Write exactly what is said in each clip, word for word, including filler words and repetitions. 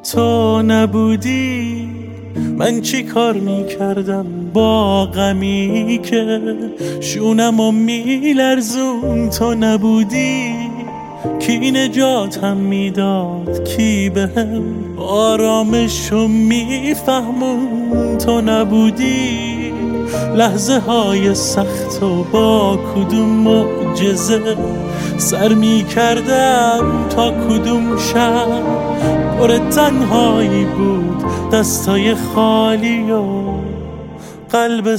تو نبودی من چی کار میکردم با غمی که شونمو میلرزون. تو نبودی کی نجاتم میداد، کی بهم آرامشو میفهمون. تو نبودی لحظه های سخت و با کدوم معجزه سر میکردم تا کدوم شب پر تنهایی بود، دستای خالی و قلب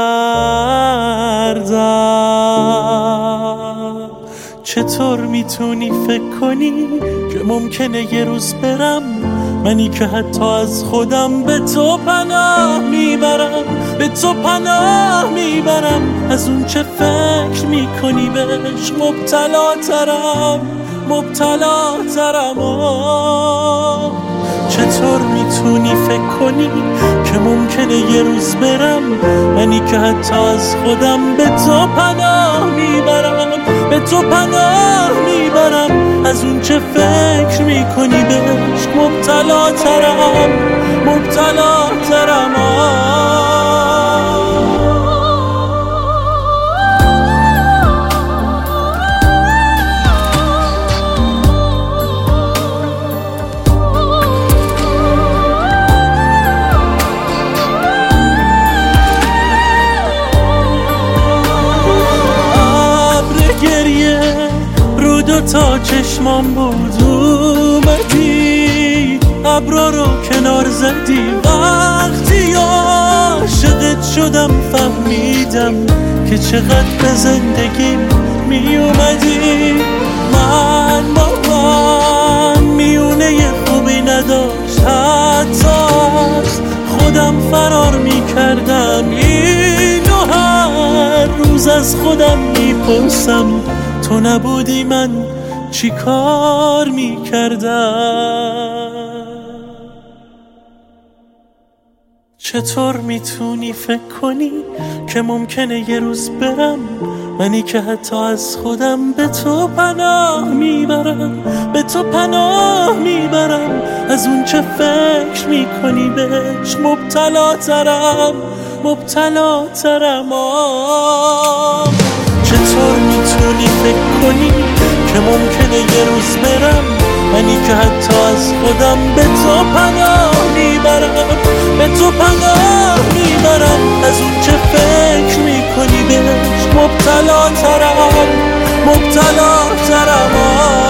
سردم. چطور میتونی فکر کنی که ممکنه یه روز برم، منی که حتی از خودم به تو پناه میبرم، به تو پناه میبرم. از اون چه فکر میکنی بهش مبتلا ترم، مبتلا ترم. چطور میتونی فکر کنی که ممکنه یه روز برم، منی که حتی از خودم به تو پناه میبرم، به تو پناه میبرم. از اون چه فکر میکنی بهش مبتلا ترم، مبتلا ترم. تا چشمام بود اومدی، ابرا رو کنار زدی. وقتی عاشقت شدم فهمیدم که چقدر به زندگی می اومدی. من با من میونه خوبی نداشت، حتی خودم فرار می کردم. اینو هر روز از خودم می پرسم، تو نبودی من چی کار می کردم؟ چطور میتونی فکر کنی که ممکنه یه روز برم، منی که حتی از خودم به تو پناه میبرم، به تو پناه میبرم. از اون چه فکر میکنی بهش مبتلا ترم، مبتلا ترم. چطور میتونی فکر کنی که ممکنه یه روز برم، منی که حتی از خودم به تو پناه میبرم، به تو پناه میبرم. از اون چه فکر میکنی بهش مبتلا ترم، مبتلا ترم.